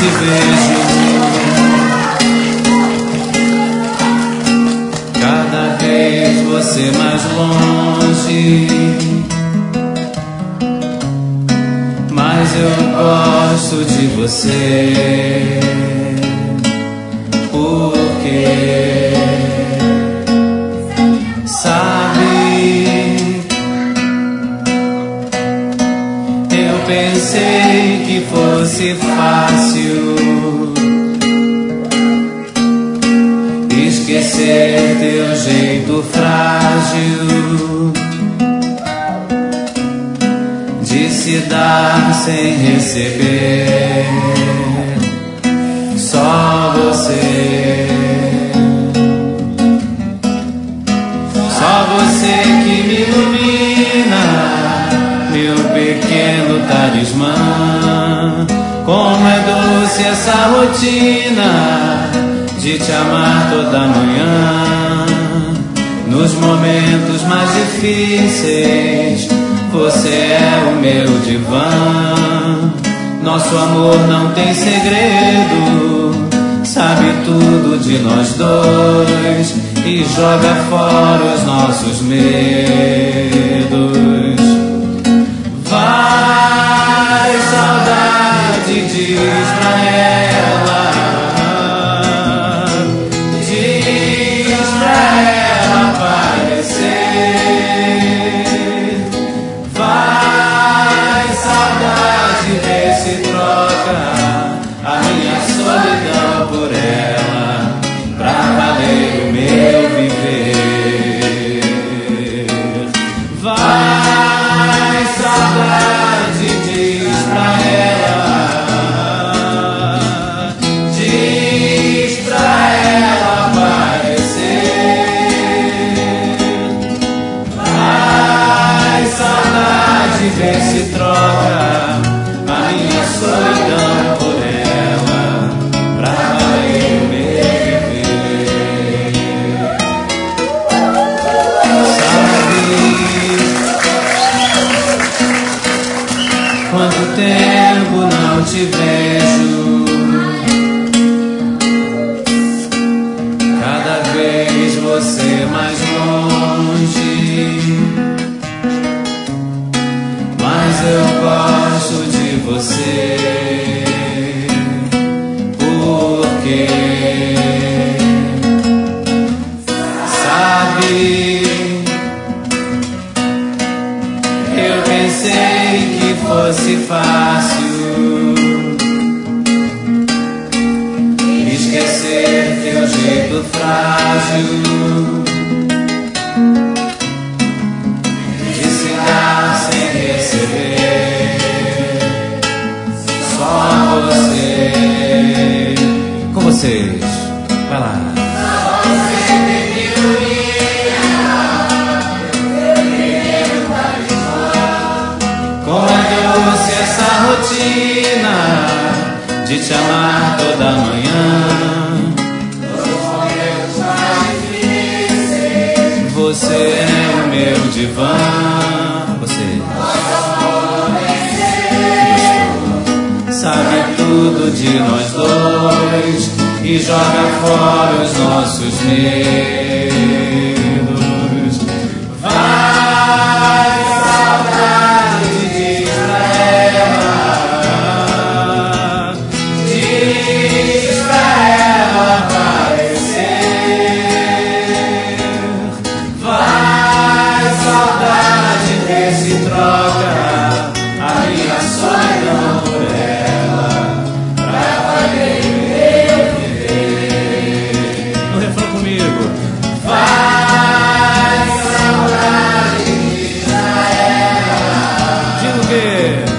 te vejo, cada vez você mais longe, mas eu gosto de você. Porque eu pensei que fosse fácil esquecer teu jeito frágil de se dar sem receber. Só você, só você que me ilumina, meu pequeno talismã. Como é doce essa rotina de te amar toda manhã. Nos momentos mais difíceis, você é o meu divã. Nosso amor não tem segredo, sabe tudo de nós dois e joga fora os nossos medos. Vai, saudade, diz pra ela, diz pra ela aparecer. Vai, saudade, vê se troca a minha solidão por ela, pra valer o meu viver. Vai, saudade, diz pra ela, diz pra ela aparecer. Vai, saudade, vê se troca a minha solidão por ela, pra valer o meu viver. Quanto tempo não te vejo, cada vez você mais longe, mas eu gosto de você. Porque sabe, eu pensei que fosse fácil esquecer teu jeito frágil de se dar sem receber. Só você, com vocês, vai lá. Como é doce essa rotina de te amar toda manhã. Você é o meu divã. Você sabe tudo de nós dois e joga fora os nossos medos. Vai, saudade, diz pra ela, diz pra ela aparecer. Vai, saudade, vê se troca a minha solidão por ela, pra valer o meu viver. No refrão comigo. Vai, saudade, diz pra ela. Diga o quê?